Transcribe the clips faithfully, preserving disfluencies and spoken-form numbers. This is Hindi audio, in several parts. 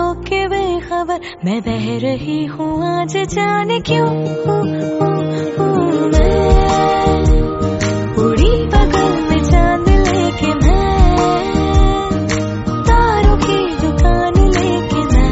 के बेखबर मैं बह रही हूँ आज जाने क्यों हूँ, हूँ, हूँ मैं उड़ी बगल में चांद लेके मैं तारों की दुकान लेके मैं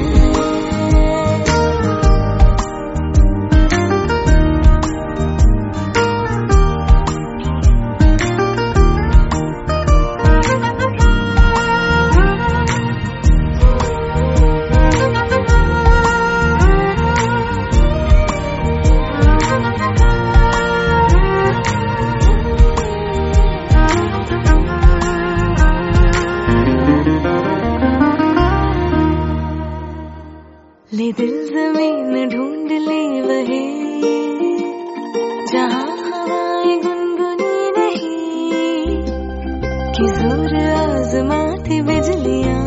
ले दिल जमीन ढूंढ ले वही जहाँ हवाएं गुनगुनी नहीं कि जोर आजमाती बिजलियाँ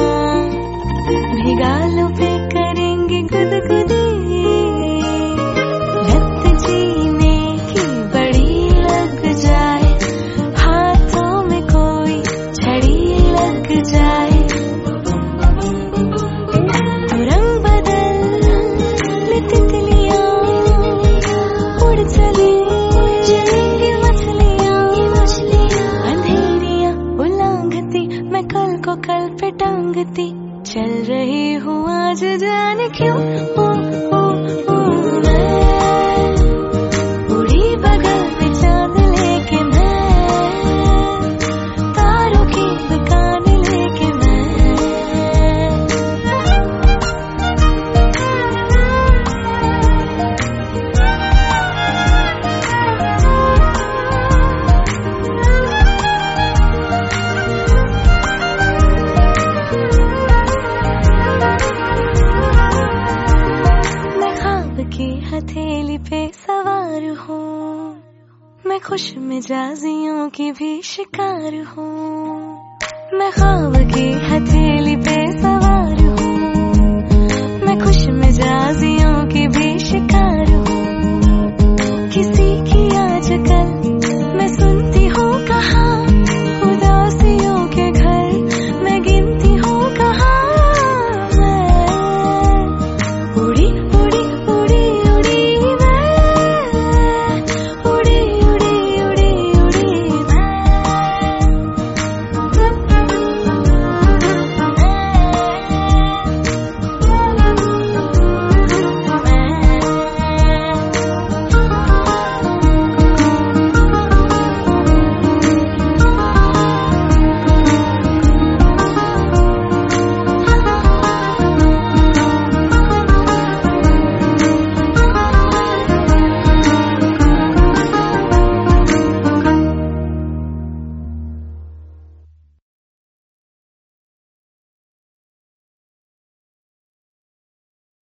भिगालों पे करेंगी गुदगुदी लत जीने की बड़ी लग जाए हाथों में कोई छड़ी लग जाए को कल पे टांगती चल रही हूँ आज जाने क्यों हूँ, हूँ, हूँ मैं उड़ी बगल में चांद लेके मैं तारों की दुकान लेके मैं हथेली पे सवार हूँ मैं खुश मिजाजियों की भी शिकार हूँ मैं ख्वाब की हथेली